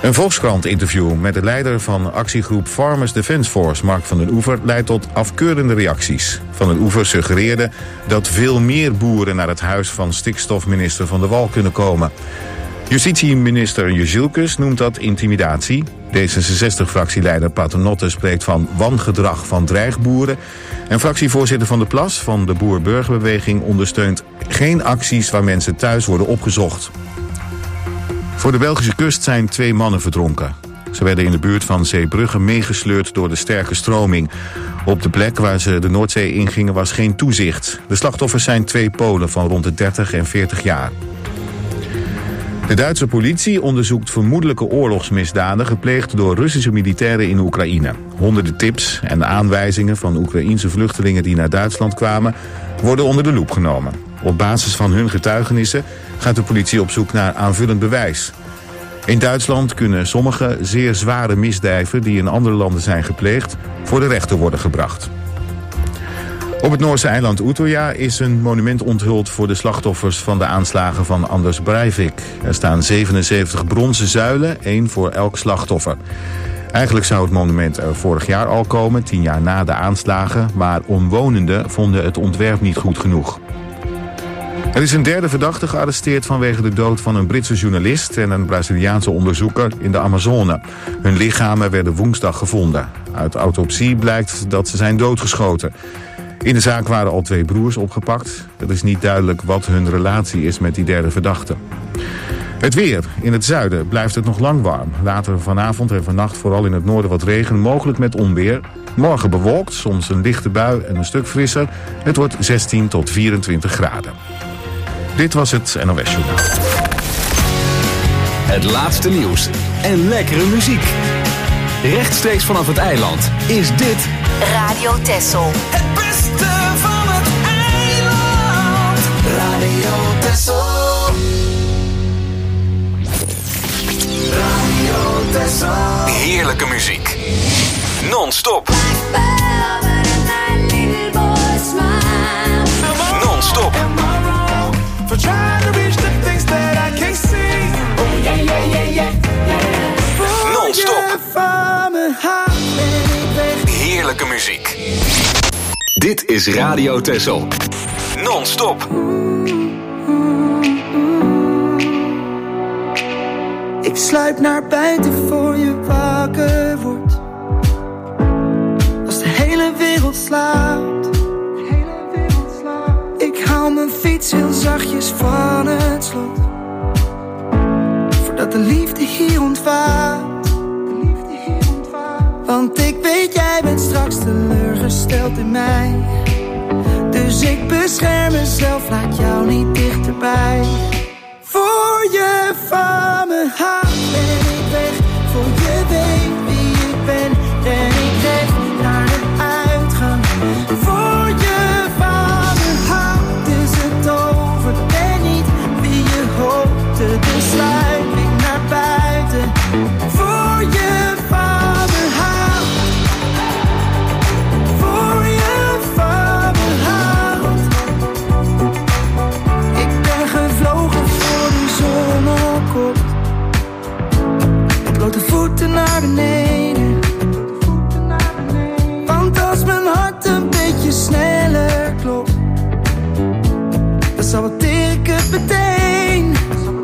Een Volkskrant-interview met de leider van actiegroep Farmers Defence Force, Mark van den Oever, leidt tot afkeurende reacties. Van den Oever suggereerde dat veel meer boeren naar het huis van stikstofminister Van der Wal kunnen komen. Justitieminister Jezielkes noemt dat intimidatie. D66-fractieleider Paternotte spreekt van wangedrag van dreigboeren. En fractievoorzitter Van der Plas van de Boer-Burgerbeweging ondersteunt geen acties waar mensen thuis worden opgezocht. Voor de Belgische kust zijn 2 mannen verdronken. Ze werden in de buurt van Zeebrugge meegesleurd door de sterke stroming. Op de plek waar ze de Noordzee ingingen was geen toezicht. De slachtoffers zijn 2 Polen van rond de 30 en 40 jaar. De Duitse politie onderzoekt vermoedelijke oorlogsmisdaden gepleegd door Russische militairen in Oekraïne. Honderden tips en aanwijzingen van Oekraïense vluchtelingen die naar Duitsland kwamen worden onder de loep genomen. Op basis van hun getuigenissen gaat de politie op zoek naar aanvullend bewijs. In Duitsland kunnen sommige zeer zware misdrijven die in andere landen zijn gepleegd voor de rechter worden gebracht. Op het Noorse eiland Utøya is een monument onthuld voor de slachtoffers van de aanslagen van Anders Breivik. Er staan 77 bronzen zuilen, 1 voor elk slachtoffer. Eigenlijk zou het monument er vorig jaar al komen, 10 jaar na de aanslagen, maar omwonenden vonden het ontwerp niet goed genoeg. Er is een 3e verdachte gearresteerd vanwege de dood van een Britse journalist en een Braziliaanse onderzoeker in de Amazone. Hun lichamen werden woensdag gevonden. Uit autopsie blijkt dat ze zijn doodgeschoten. In de zaak waren al 2 broers opgepakt. Het is niet duidelijk wat hun relatie is met die 3e verdachte. Het weer. In het zuiden blijft het nog lang warm. Later vanavond en vannacht vooral in het noorden wat regen, mogelijk met onweer. Morgen bewolkt, soms een lichte bui en een stuk frisser. Het wordt 16 tot 24 graden. Dit was het NOS Journaal. Het laatste nieuws en lekkere muziek. Rechtstreeks vanaf het eiland is dit Radio Texel. Het beste van het eiland. Radio Texel. Radio Texel. heerlijke muziek. Non-stop. Non-stop. Non-stop. Heerlijke muziek. Dit is Radio Texel. Non-stop. Ik sluip naar buiten voor je wakker wordt. Als de hele wereld slaapt. Ik haal mijn fiets heel zachtjes van het slot. Voordat de liefde hier ontvaart. Want ik weet, jij bent straks teleurgesteld in mij. Dus ik bescherm mezelf, laat jou niet dichterbij. Voor je van me houdt ben ik weg. Voor je weet wie ik ben. En ik recht naar de uitgang. Voor je van me houdt is het over. Ben niet wie je hoopte. Dus sluip ik naar buiten. Voor je van me houdt. Voor je van me houdt. Ik ben gevlogen voor de zon opkomt. Met blote voeten naar beneden. Want als mijn hart een beetje sneller klopt, dan saboteer ik het meteen.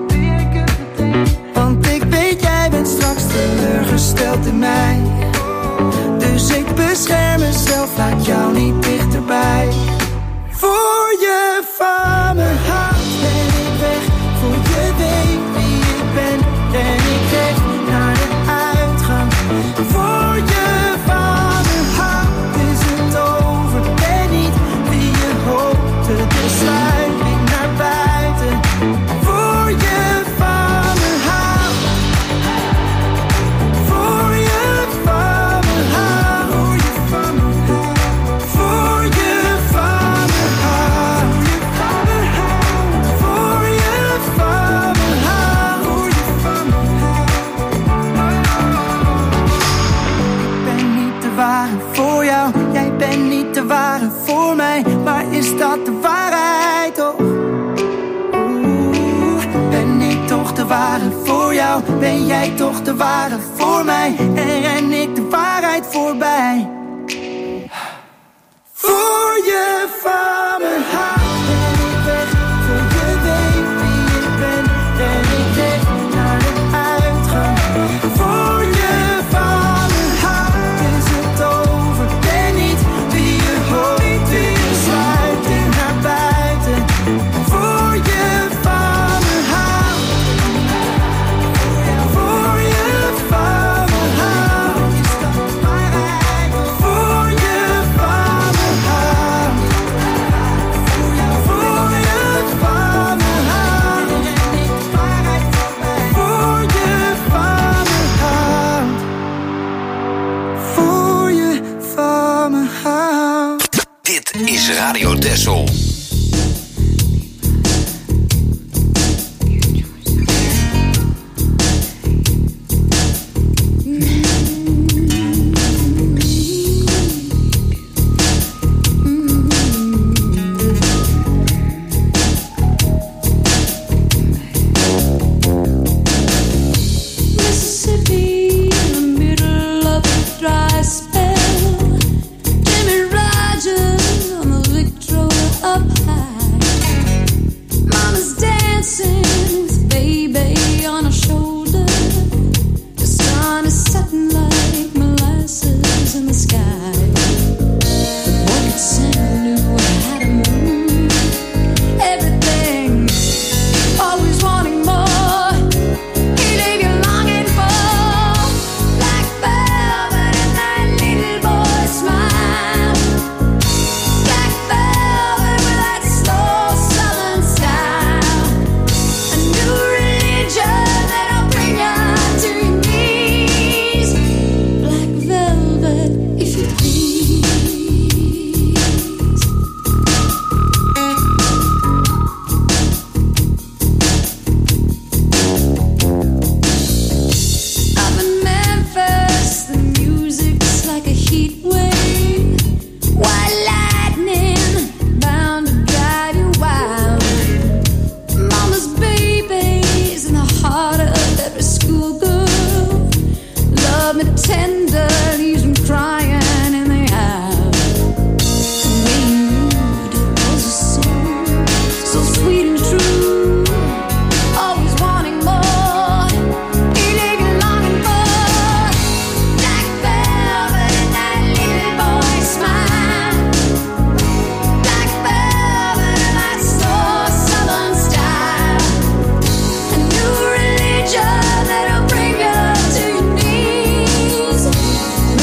Want ik weet, jij bent straks teleurgesteld in mij. Dus ik bescherm mezelf, laat jou niet dichterbij. Voor je van me houdt ben ik weg. Voor je weet wie ik ben. En ik recht naar de uitgang. jij toch de ware voor mij en ren ik de waarheid voorbij. Voor je van me houdt ben ik weg, voor je weet wie ik ben, ren ik weg naar de uitgang. Voor je van me houdt is het over, ben niet wie je hoopt, wie je sluit in naar buiten. Voor je van me houdt, voor je van me houdt, is dat waarheid. Voor je van me houdt, voor je van me houdt, en ik waarheid voorbij. Voor je van me houdt, voor je van me houdt. Dit is Radio Texel. Mississippi, in the middle of a dry spell. Jimmy Rogers on the Victrola up high. Mama's dancing with baby on her shoulder. The sun is setting like molasses in the sky. The boy could sing knew how to move everything, always wanting more. He leave you longing for black velvet and that little boy smile. Black velvet with that slow southern style. A new religion that'll bring you to your knees. Black velvet, if you please. Up in Memphis, the music's like a heat wave. White lightning, bound to drive you wild. Mama's baby's in the heart of every schoolgirl. Love me tender, leaves me crying in the aisle. The way you moved was a song, so sweet and true. Always wanting more. He leave you longing for black velvet and that little boy smile. Black velvet and that slow southern style. A new religion that'll bring you to your knees.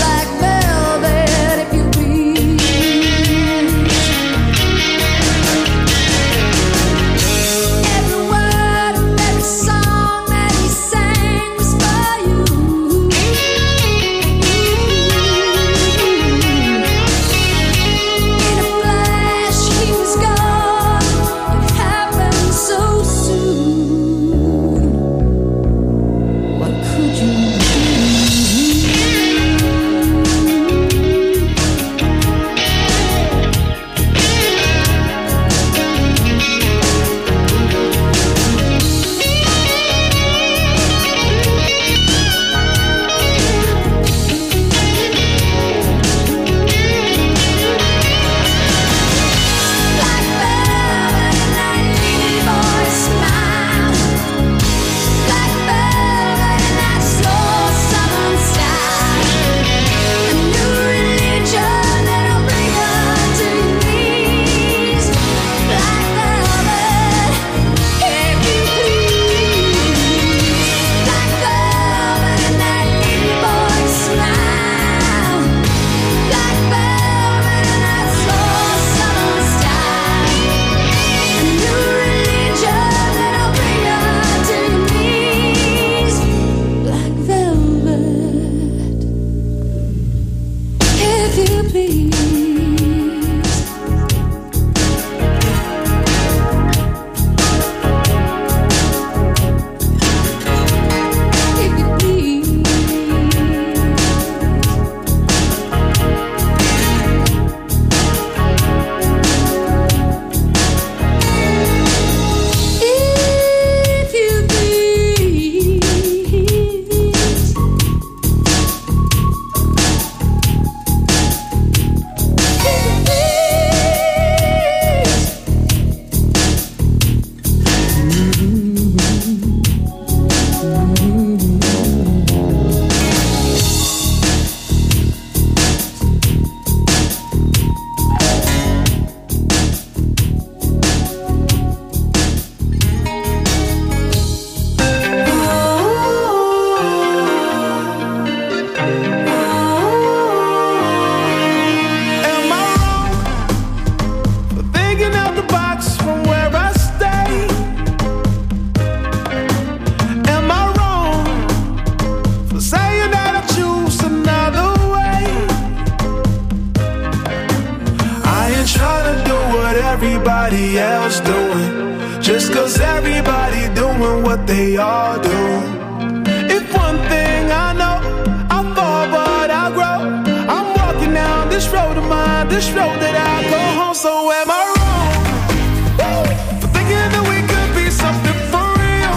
they all do. If one thing I know, I fall but I grow. I'm walking down this road of mine, this road that I go home. So am I wrong for thinking that we could be something for real?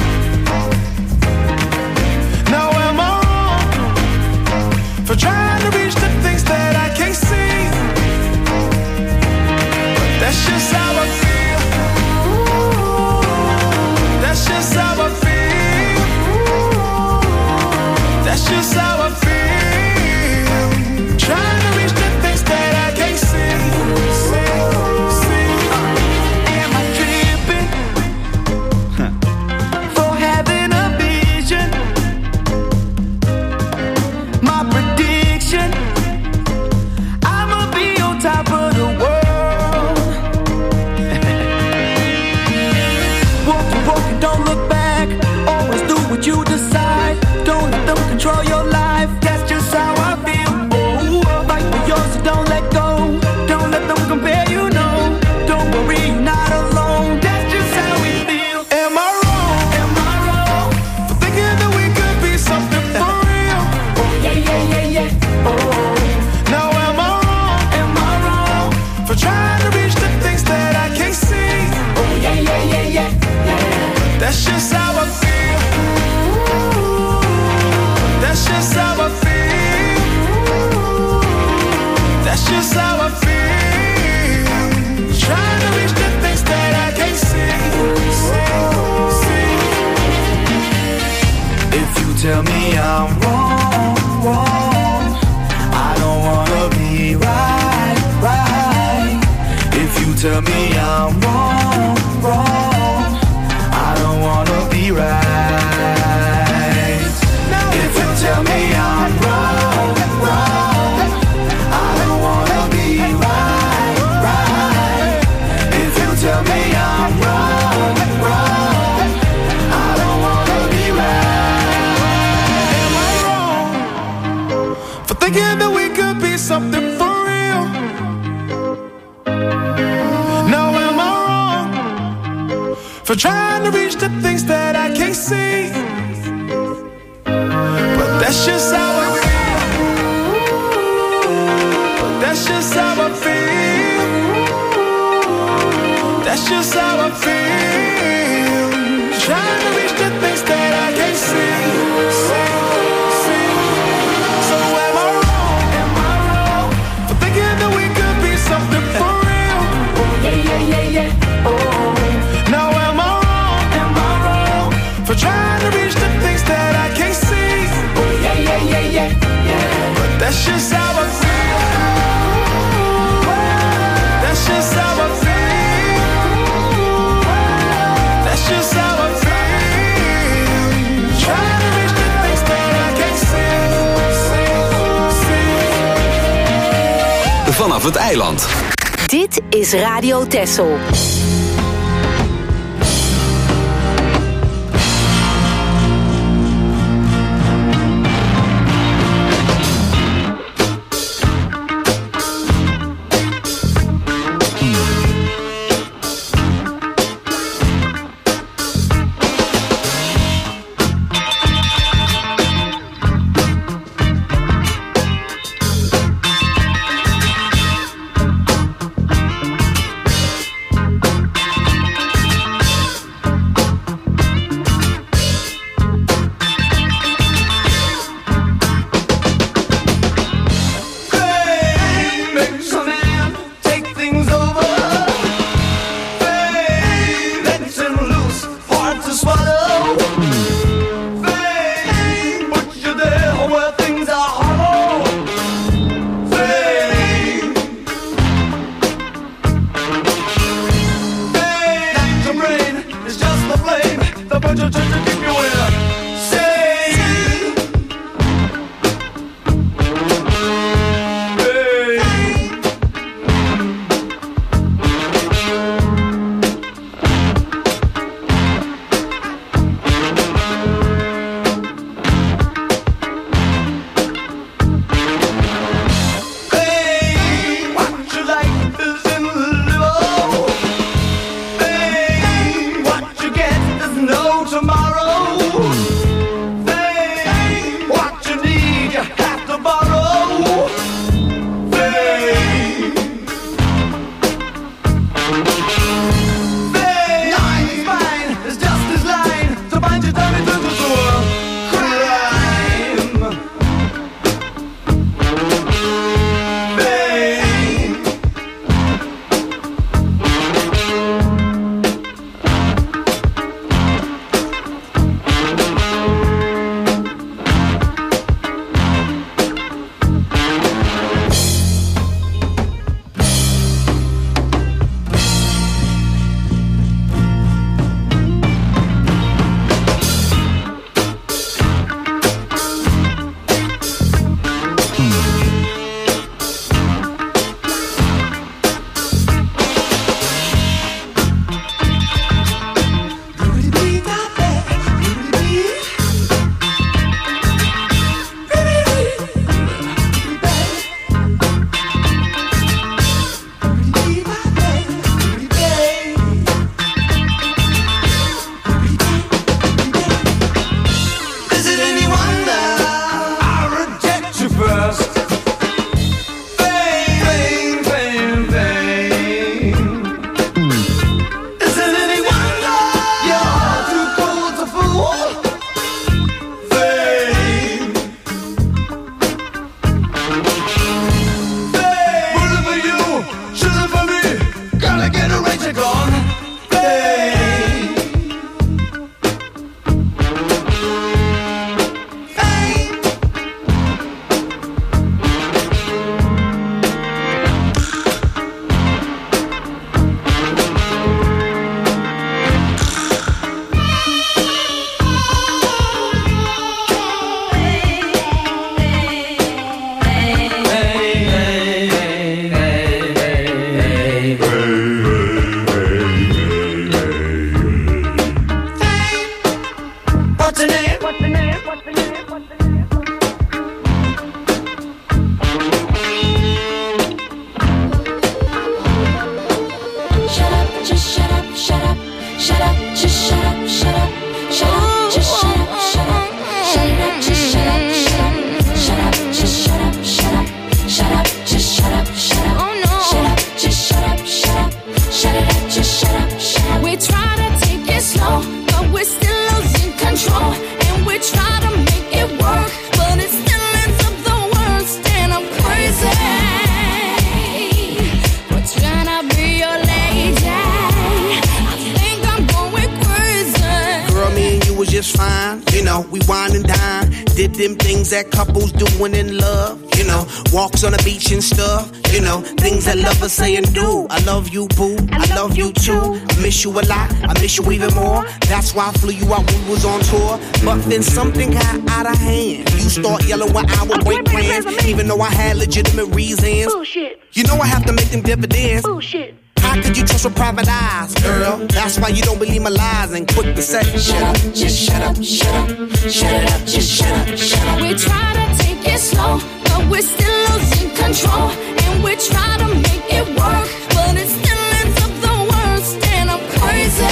Now am I wrong for trying to reach the things that I can't see? But that's just how I feel. That's just how I feel. That's just how I feel. Trying to reach the things that I can't see. Am I tripping for having a vision? My prediction, I'ma be on top of the world. Walk and don't look back. Always do what you decide. Don't let them control your life. That's just how I feel. Oh, fight for yours, so don't let go. Don't let them compare you, no. Don't worry, you're not alone. That's just how we feel. Am I wrong? Am I wrong for thinking that we could be something for real? Oh yeah. Oh. Now am I wrong? Am I wrong for trying to reach the things that I can't see? Oh yeah. That's just how I feel. That's just how I feel. That's just how I feel. Trying to reach the things that I can't see. If you tell me I'm wrong, I don't wanna be right. If you tell me I'm wrong, I don't wanna be right. If you tell me I'm wrong, I don't wanna be right. If you tell me I'm wrong, I don't wanna be right. Am I wrong for thinking that we could be something for real? Now am I wrong for trying to reach the things that I can't see? But that's just how I feel. But that's just how I feel. That's just how I feel. Trying to reach the things that I can't see. So am I wrong? Am I wrong for thinking that we could be something for real? Oh yeah. Oh. Now am I wrong for trying to reach the things that I can't see? Oh yeah. But that's just how I feel. That's just how I feel. That's just how I feel. Trying to reach the things that I can't see. Vanaf het eiland. Dit is Radio Texel. them things that couples doing in love. You know, walks on the beach and stuff. You know, things that lovers say and do. I love you, boo. I love you too. I miss you a lot. I miss you even more. That's why I flew you out when we was on tour. But then something got out of hand. You start yelling when I would break plans, even though I had legitimate reasons. Bullshit. You know I have to make them dividends. Bullshit. How could you trust with private eyes, girl? That's why you don't believe my lies and quick to say, shut up, just shut up, shut up, shut it up, just shut up, shut up. We try to take it slow, but we're still losing control. And we try to make it work, but it still ends up the worst. And I'm crazy.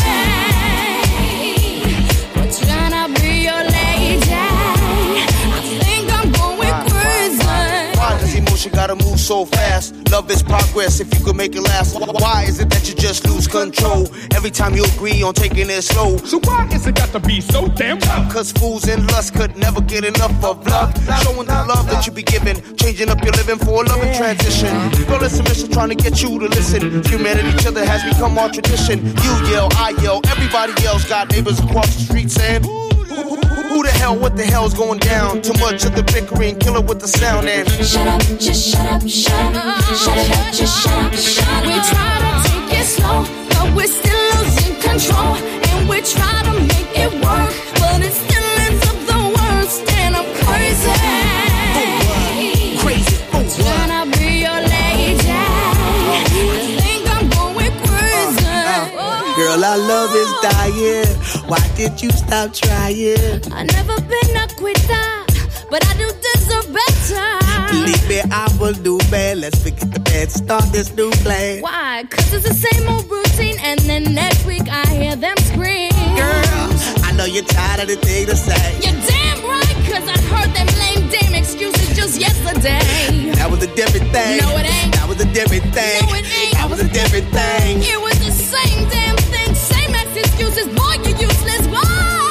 We're trying to be your lady. I think I'm going crazy. Why does emotion gotta move so fast? Love is progress if you could make it last. Why is it that you just lose control every time you agree on taking it slow? So why is it got to be so damn tough? Cause fools and lust could never get enough of love. Showing the love that you be giving, changing up your living for a loving transition. Girl, it's a mission trying to get you to listen. Humanity, each other has become our tradition. You yell, I yell, everybody else got neighbors across the street saying, who the hell, what the hell's going down? Too much of the bickering, kill it with the sound and shut up, just shut up, shut up, shut it up, just shut up, shut up. We try to take it slow, but we're still losing control. And we try to make it work, but it still ends up the worst. And I'm crazy. crazy. Trying to be your lady. I think I'm going crazy. Girl, our love is dying. Why did you stop trying? I've never been a quitter, but I do deserve better. Believe me, I will do bad. Let's forget the bad, start this new plan. Why? Cause it's the same old routine, and then next week I hear them scream. Girl, I know you're tired of the thing to say. You're damn right, cause I heard them lame damn excuses just yesterday. That was a different thing. No, it ain't. That was a different thing. No, it ain't. That was a different thing. It was the same damn thing, same ass excuses. Boy, you useless. Whoa!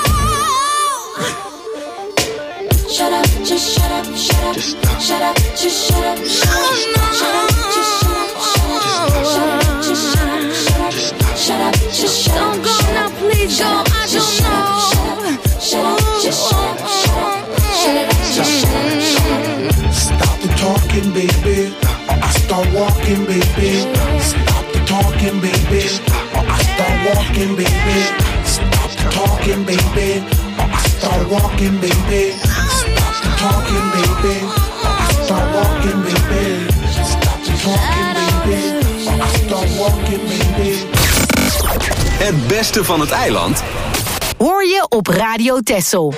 Shut up, just shut up, shut up. Shut up, just shut up, shut up. Shut up, just shut up, shut up. Shut up, just shut up, shut up. Shut up, just shut up. Don't go now, please go. I don't know. Shut up, just shut up, shut up. Shut up, just shut up, shut up. Stop the talking, baby, or I start walking, baby. Stop the talking, baby, or I start walking, baby. Stop the talking, baby, or I start walking, baby. Stop the talking, baby, or I start walking, baby. Stop the talking, baby, or I start walking, baby. Het beste van het eiland Hoor je op Radio Texel.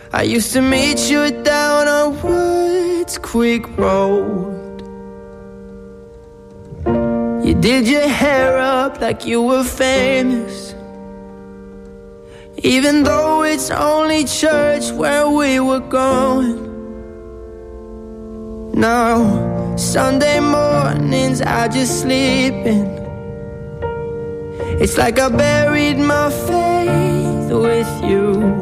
I used to meet you down on Woods Creek Road. You did your hair up like you were famous, even though it's only church where we were going. Now, Sunday mornings I just sleep in. It's like I buried my faith with you.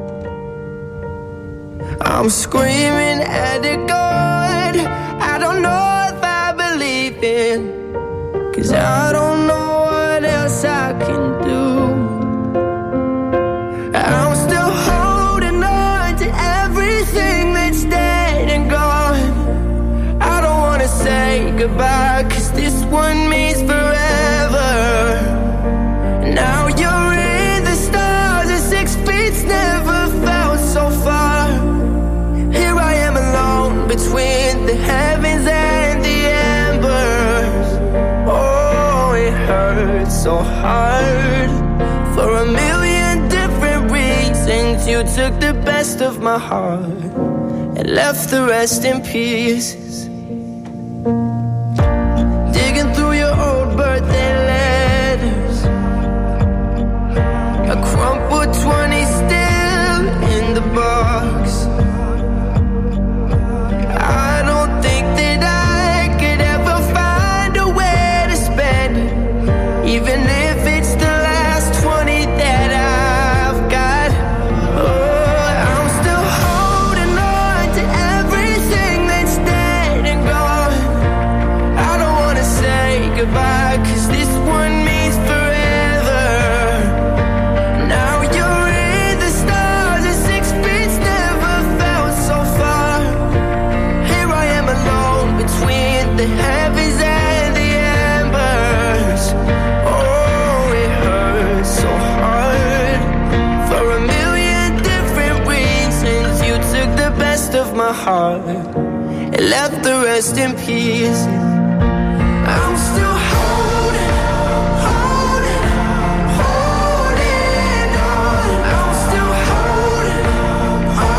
I'm screaming at the God I don't know if I believe in, 'cause I don't know what else I can do. I'm still holding on to everything that's dead and gone. I don't wanna say goodbye, 'cause this one means forever. Now you're in the stars and 6 feet's never felt so far. Here I am alone between the heavens and the embers. Oh, it hurts so hard. For a million different reasons, you took the best of my heart and left the rest in pieces. Digging through your old birthday letters, a crumpled 20 still in the box. I don't think that I could ever find a way to spend it, even if it's the last 20 that I've got. Oh, I'm still holding on to everything that's dead and gone. I don't wanna say goodbye, 'cause this one means forever. Now you're in the stars and 6 feet's never felt so far. Here I am alone between the heavens and the embers. Oh, it hurts so hard. For a million different reasons, you took the best of my heart and left the rest in peace. I'm still holding on. I'm still holding on.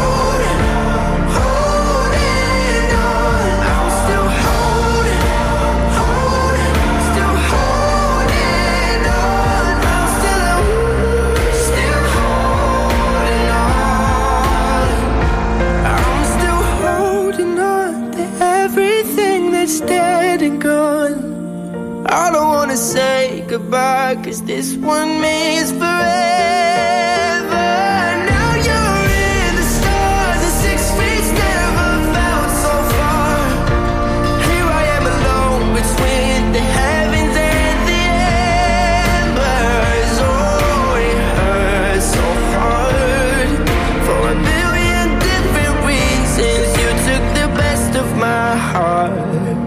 I'm still holding on. Still holding on. I'm still holding on. I'm still holding on to everything that's dead and gone. I don't wanna say goodbye, 'cause this one means forever. Now you're in the stars and 6 feet's never felt so far. Here I am alone between the heavens and the embers. Oh, it hurts so hard. For a million different reasons, you took the best of my heart,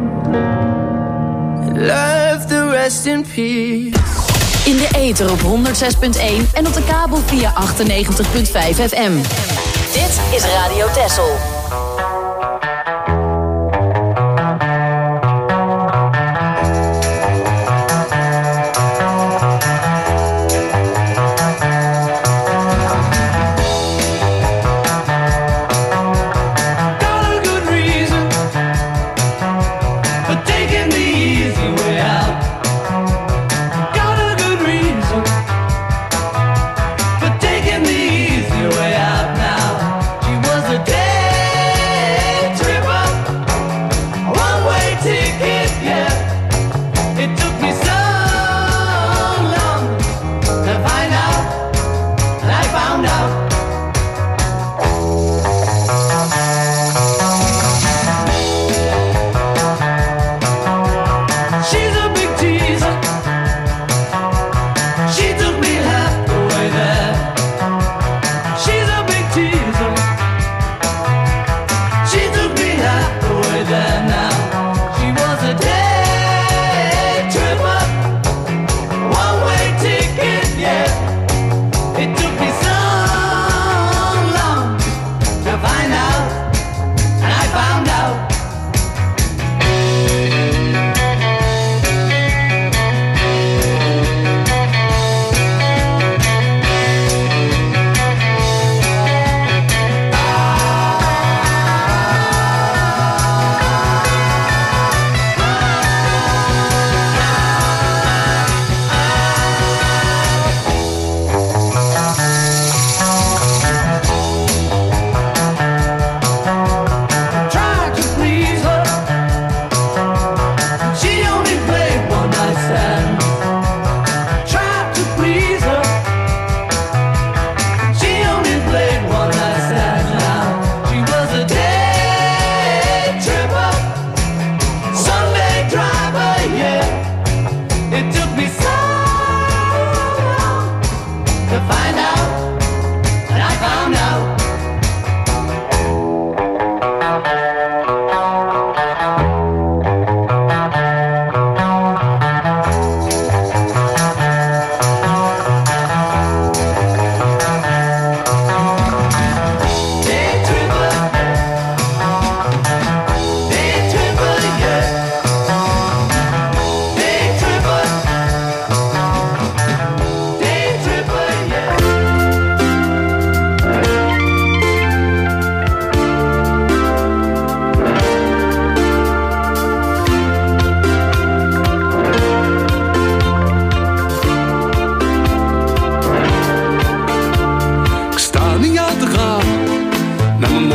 left the rest in peace. In de ether op 106.1 en op de kabel via 98.5 FM. Dit is Radio Texel. Taking the easy way out now. She was a day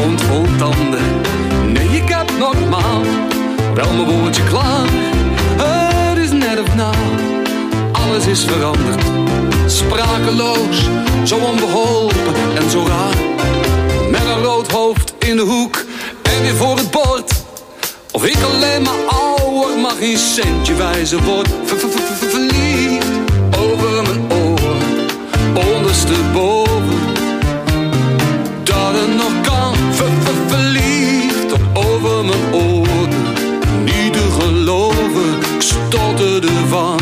mond vol tanden. Nee, ik heb normaal wel mijn woordje klaar. Het is net of na, alles is veranderd. Sprakeloos, zo onbeholpen en zo raar. Met een rood hoofd in de hoek en weer voor het bord. Of ik alleen maar ouder, mag geen centje wijzen word. Verliefd over mijn oren, ondersteboven. Dat het nog kan, verliefd tot over mijn oren. Niet te geloven, ik stotterde van.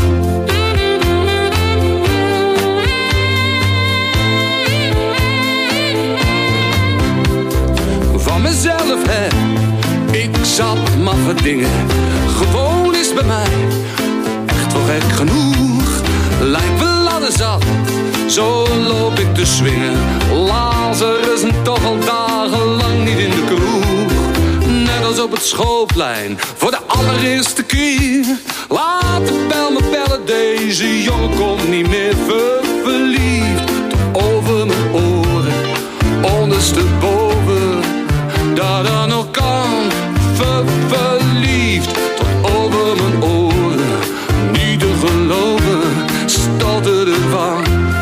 Van mezelf, hè, ik zat maffe dingen. Gewoon is bij mij echt wel gek genoeg. Lijkt wel ladder zat, zo loop ik te swingen. Lazarus en toch al dagenlang niet in de kroeg. Net als op het schoolplein, voor de allereerste keer. Laat de bel me bellen, deze jongen komt niet meer. Verliefd tot over mijn oren, ondersteboven. Dat er nog kan, verliefd tot over mijn oren. Niet te geloven, stotterde van.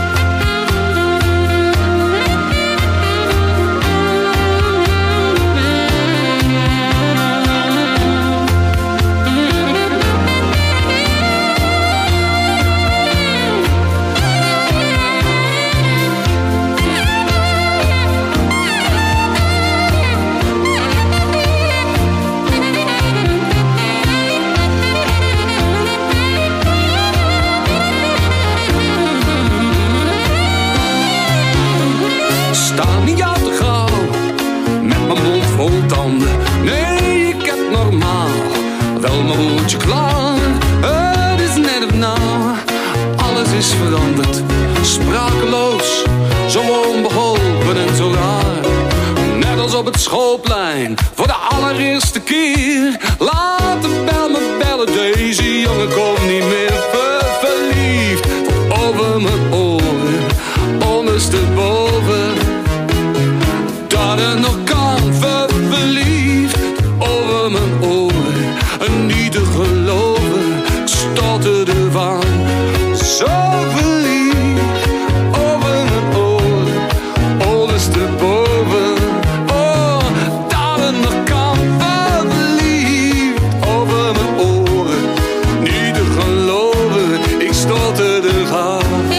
Nee, ik heb normaal wel mijn woordje klaar. Het is net of nou, alles is veranderd. Sprakeloos, zo onbeholpen en zo raar. Net als op het schoolplein, voor de allereerste keer. Laat de bel me bellen, deze jongen komt niet meer. Verliefd over mijn oren, ondersteboven. Dat er nog kan, verliefd over mijn oren. En niet te geloven, ik stotterde van. Zo verliefd over mijn oren, ondersteboven. Oh, dat er nog kan, verliefd over mijn oren. Niet te geloven, ik stotterde van.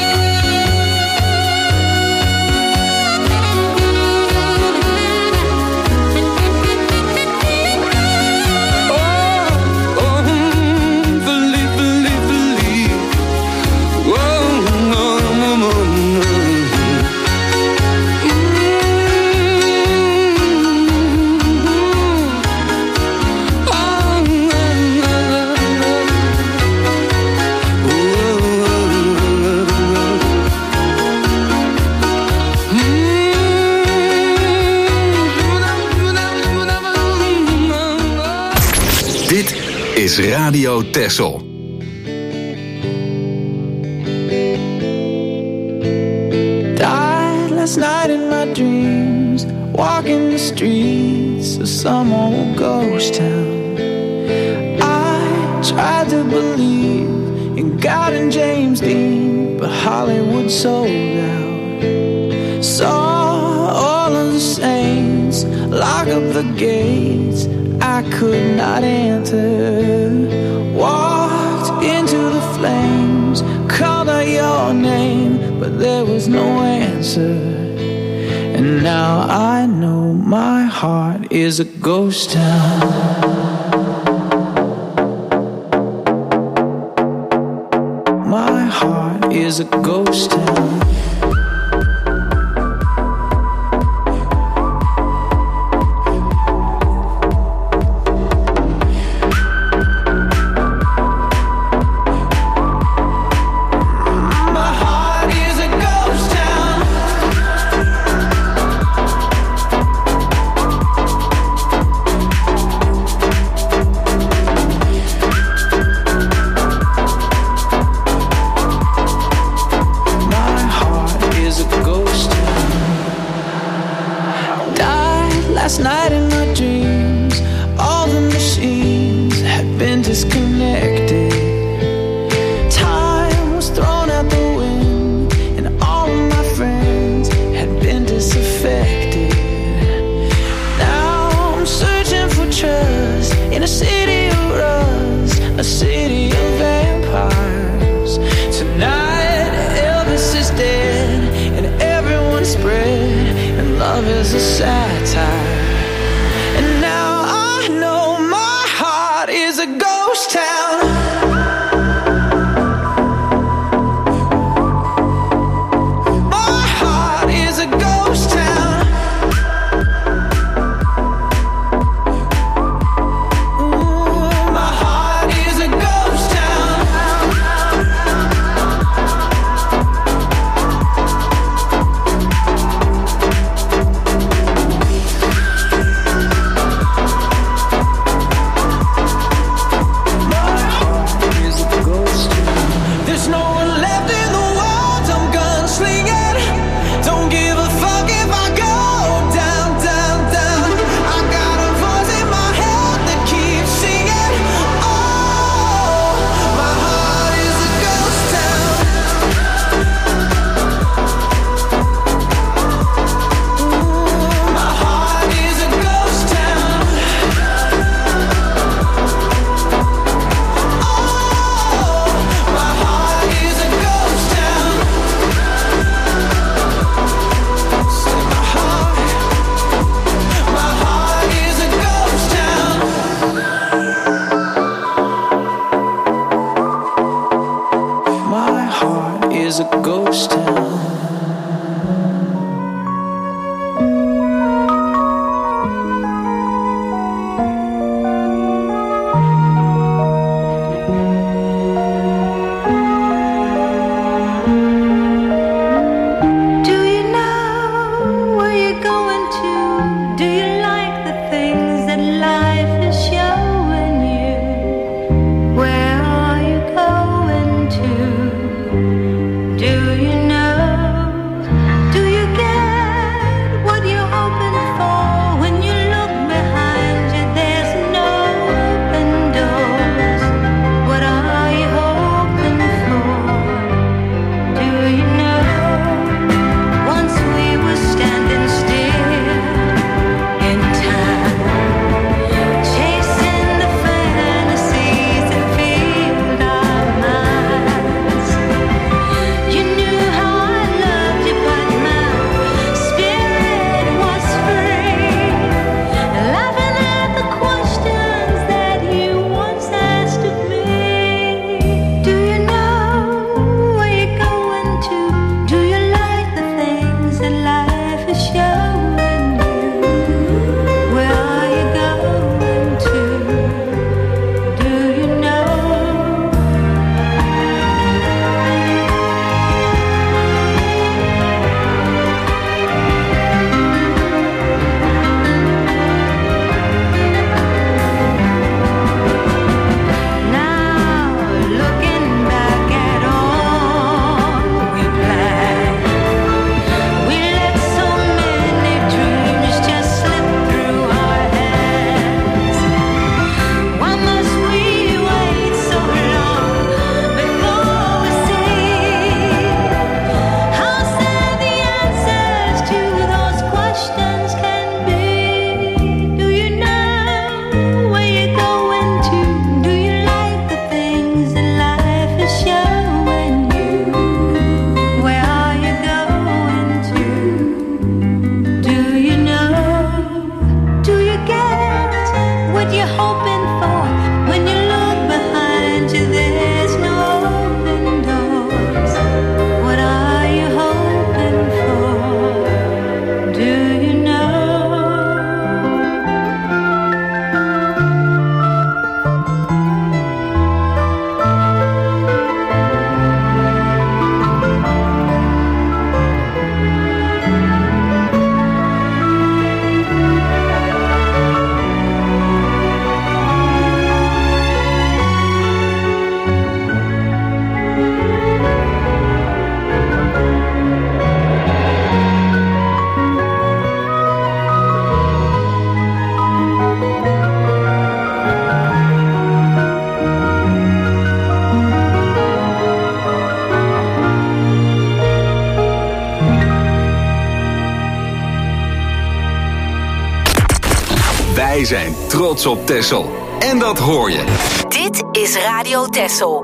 Is Radio Texel. Died last night in my dreams, walking the streets of some old ghost town. I tried to believe in God and James Dean, but Hollywood sold out. Saw all of the saints lock up the gates I could not enter. Walked into the flames, called out your name, but there was no answer. And now I know my heart is a ghost town. My heart is a ghost town. My heart Last night in my dreams, all the machines had been disconnected. Time was thrown out the wind, and all of my friends had been disaffected. Now I'm searching for trust in a city of rust, a city of vampires. Tonight Elvis is dead, and everyone's spread, and love is a satire. And now I know my heart is a ghost town. My heart is a ghost town. Ooh, my heart is a ghost town. Wij zijn trots op Texel. En dat hoor je. Dit is Radio Texel.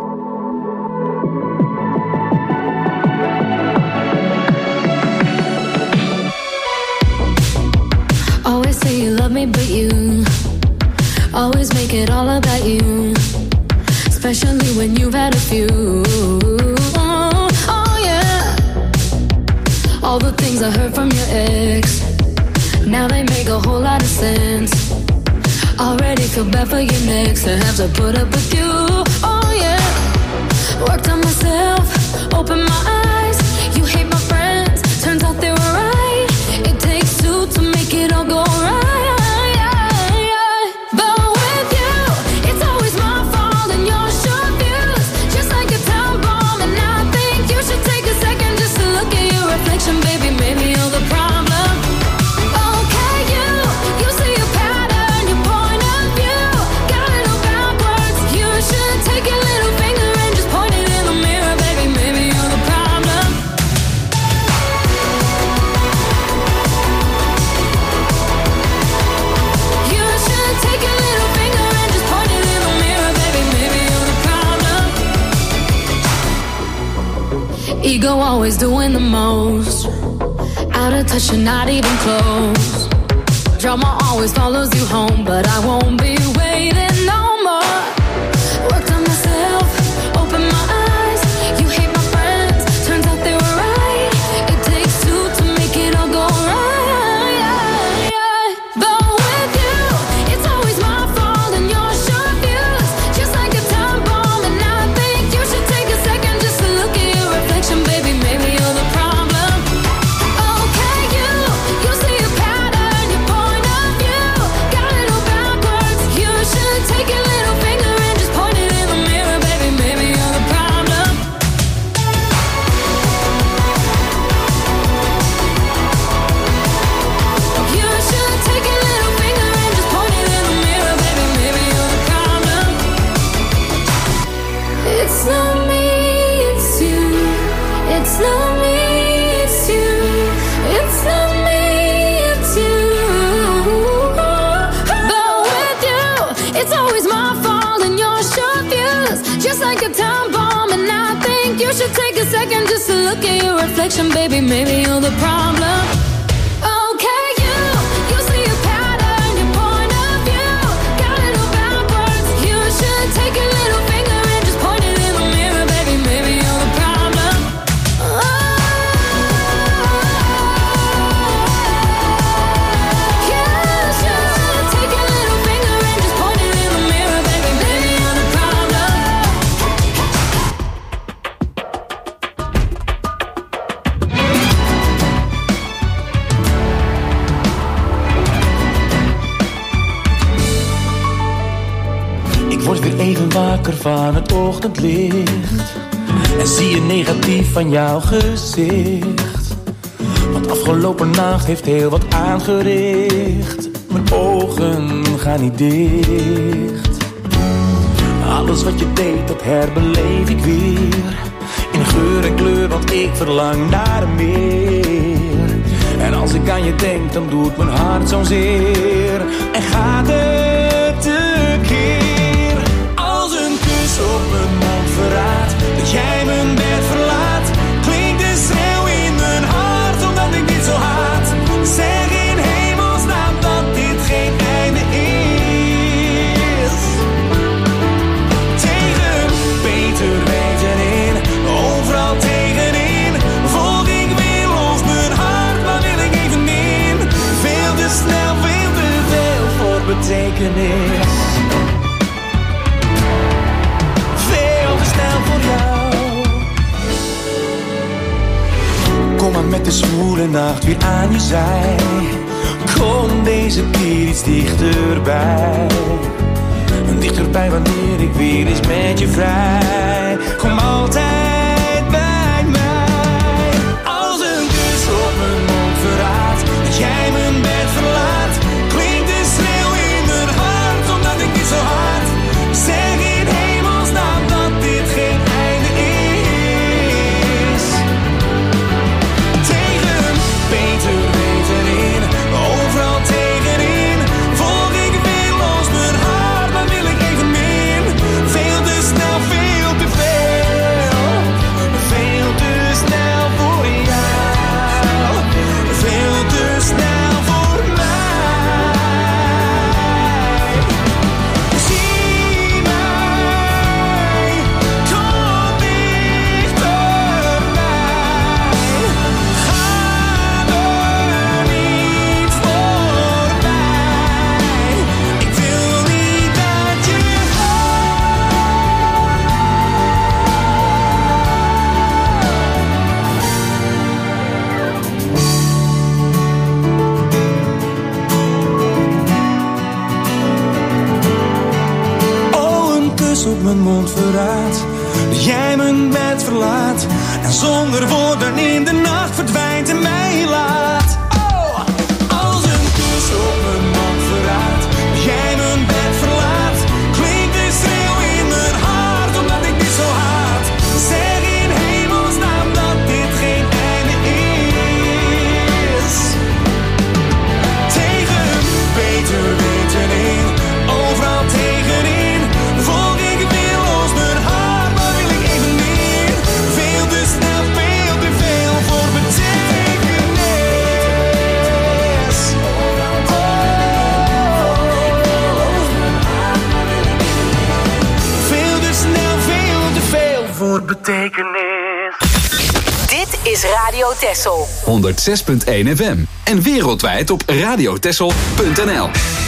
Always say you love me, but you always make it all about you. Especially when you've had a few. Oh yeah. All the things I heard from your ex, now they make a whole lot of sense. Already feel bad for your next to have to put up with you. Oh yeah. Worked on myself, opened my eyes. You hate my friends, turns out they were right. It takes two to make it all go right. But with you, it's always my fault and your short views, just like a time bomb. And I think you should take a second just to look at your reflection, baby. Maybe you're the problem. Okay, you see a pattern, your point of view got it all backwards. You should take your little finger and just point it in the mirror, baby. Maybe you're the problem. You should take your little finger and just point it in the mirror, baby. Maybe you're the problem. Ego always doing the most. Out of touch, you're not even close. Drama always follows you home, but I won't be waiting no more. Worked on myself, opened my eyes. You hate my friends, turns out they were right. It takes two to make it all go right. But with you, it's always my fault and your short views, just like a time bomb. And I think you should take a second just to look at your reflection, baby. Maybe you're the problem. Okay, you see a pattern, your point of view got it all backwards. You should take your little finger and just point it in the mirror, baby. Maybe you're the problem. You should take your little finger and just point it in the mirror, baby. Maybe you're the problem. It's not me, it's you. It's not me, it's you. It's not me, it's you. But with you, it's always my fault and your short views, just like a time bomb. And I think you should take a second just to look at your reflection, baby. Maybe you're the problem. Okay, you see a pattern, your point of view got it all backwards. You should take your little finger and just point it in the mirror, baby. Maybe you're the problem. You should take your little finger and just point it in the mirror, baby. Maybe you're the problem. Ik word weer even wakker van het ochtendlicht en zie je negatief van jouw gezicht. Want afgelopen nacht heeft heel wat aangericht. Mijn ogen gaan niet dicht. Alles wat je deed, dat herbeleef ik weer. In geur en kleur, want ik verlang naar meer. En als ik aan je denk, dan doet mijn hart zo'n zeer. En gaat het tekeer. Als een kus op mijn mond verraadt dat jij mijn bed verlaat, klinkt de schreeuw in mijn hart omdat ik dit zo haat. Zeg in hemelsnaam dat dit geen einde is. Tegen beter weten in, overal tegenin. Volg ik weer los mijn hart, maar wil ik even in. Veel te snel, veel te veel voor betekenis. Veel te snel voor jou. Kom maar met de zwoele nacht weer aan je zij. Kom deze keer iets dichterbij. Dichterbij wanneer ik weer eens met je vrij. Kom altijd bij mij. Als een kus op mijn mond verraadt dat jij mijn bed verlaat, klinkt de schreeuw in mijn hart omdat ik dit zo haat. Zeg in hemelsnaam dat dit geen einde is. Tegen beter weten in, overal tegenin. Volg ik kus op mijn mond verraadt dat jij mijn bed verlaat en zonder woorden in de nacht verdwijnt en mij laat. Oh, als een kus op mijn mond verraadt dat jij mijn bed verlaat, klinkt de schreeuw in mijn hart omdat ik dit zo haat. Zeg in hemelsnaam dat dit geen einde is. Tegen beter weten in, overal tegenin, volg ik weerloos mijn hart, maar wil ik even meer. Veel te snel, veel te veel voor betekenis. Veel te snel, veel te veel voor betekenis. Dit is Radio Texel. 106.1 FM. En wereldwijd op radiotexel.nl.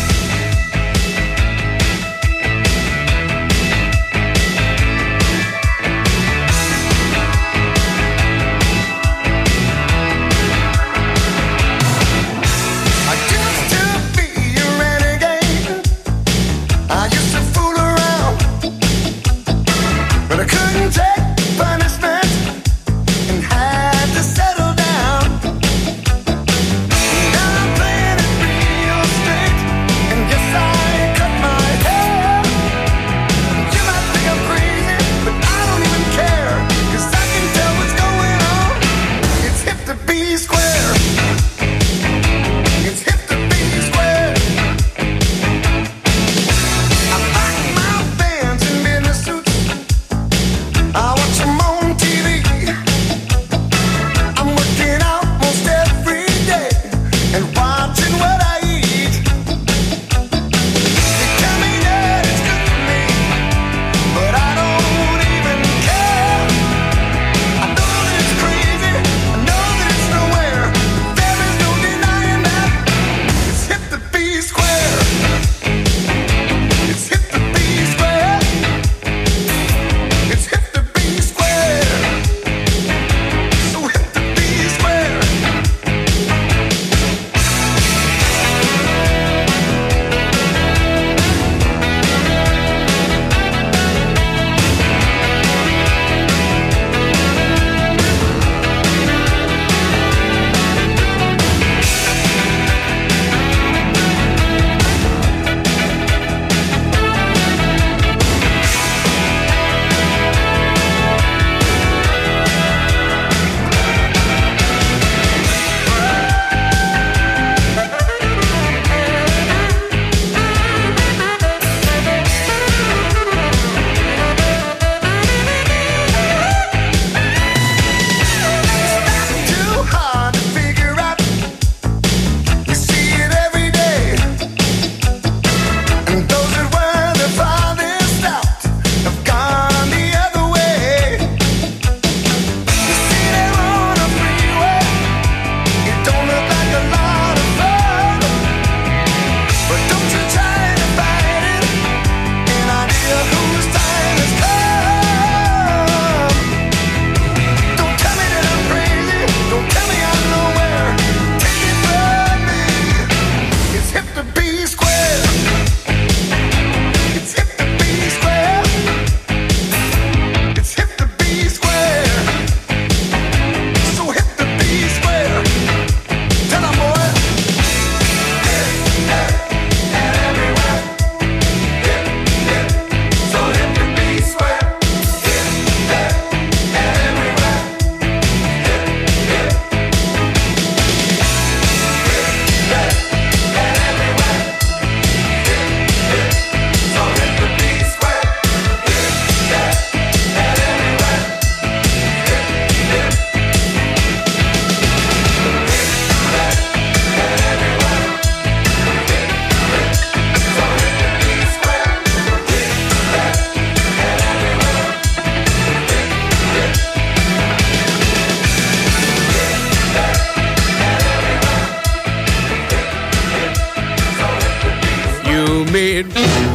made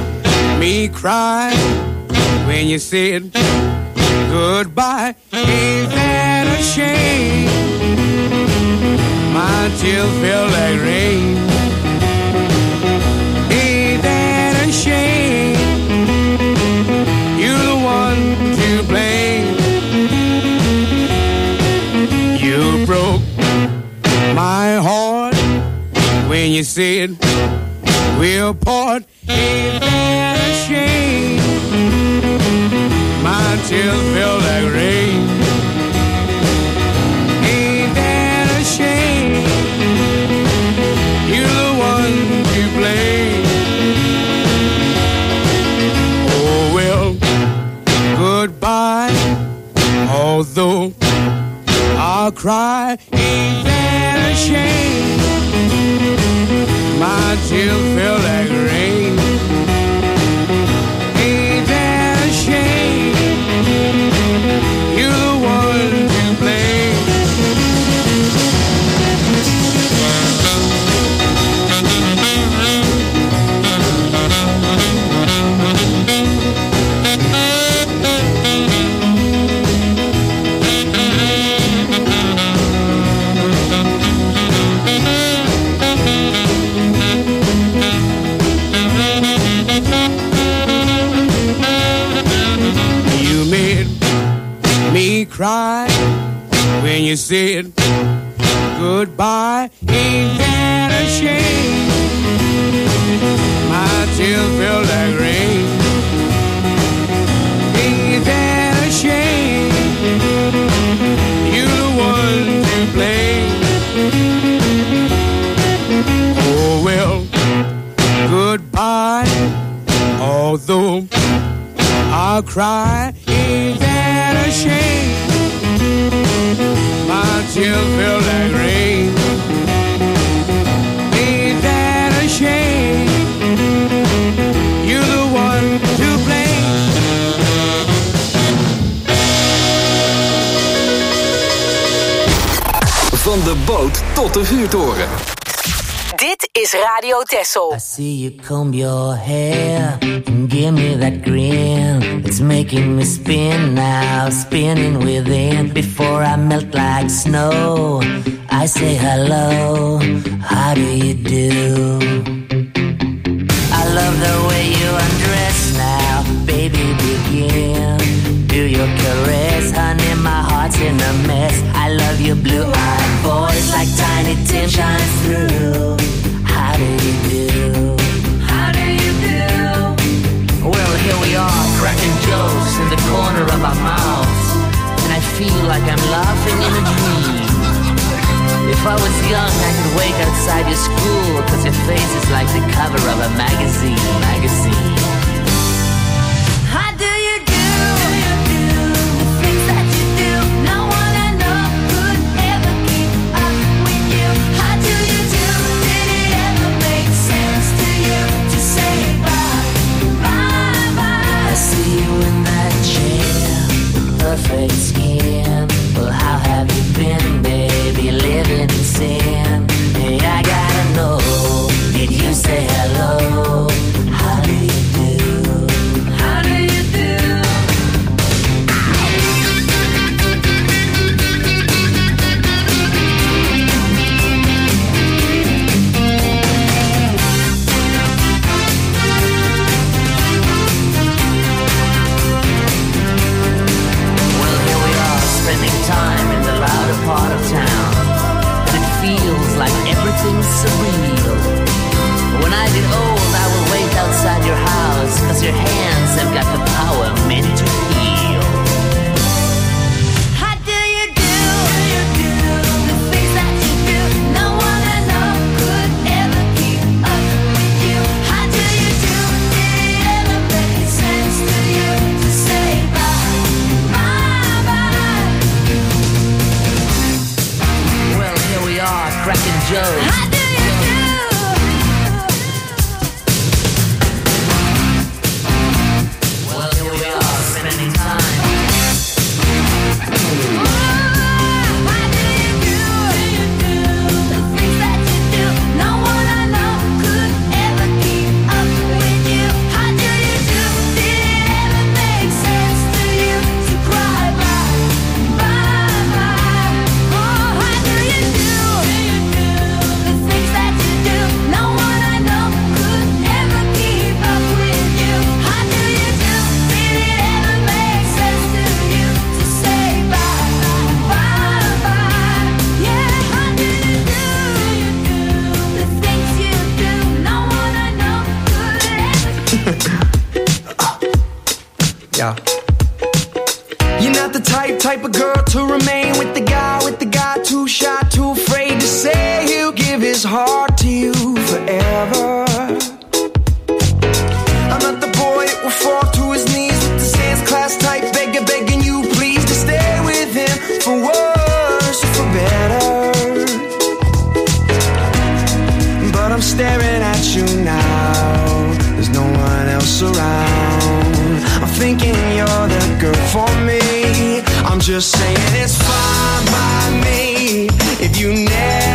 me cry when you said goodbye. Ain't that a shame? My tears feel like rain. Ain't that a shame? said we'll part. Ain't that a shame? My tears feel like rain. Ain't that a shame? You're the one to blame. Oh well, goodbye. Although I'll cry, ain't that a shame? My tears feel like rain. Ain't that a shame? You're the one to blame. Cry when you said goodbye. Ain't that a shame? My tears feel like rain. Ain't that a shame? You're the one to blame. Oh well, goodbye. Although I'll cry, ain't that a shame? My tears feel like rain. Ain't that a shame? You're the one to blame. Van de boot tot de vuurtoren. Dit is Radio Texel. I see you comb your hair and give me that grin. It's making me spin now, spinning within. Before I melt like snow, I say hello, how do you do? I love the way you undress now, baby begin. Do your caress, honey, my heart's in a mess. I love your blue-eyed voice like Tiny Tim shines through. How do you do? How do you do? Well, here we are, cracking jokes in the corner of our mouths, and I feel like I'm laughing in a dream. If I was young, I could wait outside your school, 'cause your face is like the cover of a magazine. How do you do? The things that you do, no one I know could ever keep up with you. How do you do? Did it ever make sense to you to say bye, bye, bye? I see you in that chair, perfect skin. Well, how have you been, baby, living in sin? Hey, I gotta know, did you say hello? How do you do? How do you do? Well, here we are, spending time in the louder part of town, and it feels like everything's surreal. When I Yeah. You're not the type of girl to remain with the guy too shy, too afraid to say he'll give his heart to you forever. I'm not the boy that will fall to his knees with the sans class type begging you please to stay with him for worse or for better. But I'm staring at you now, there's no one else around. I'm thinking you're the girl for me. I'm just saying it's fine by me if you never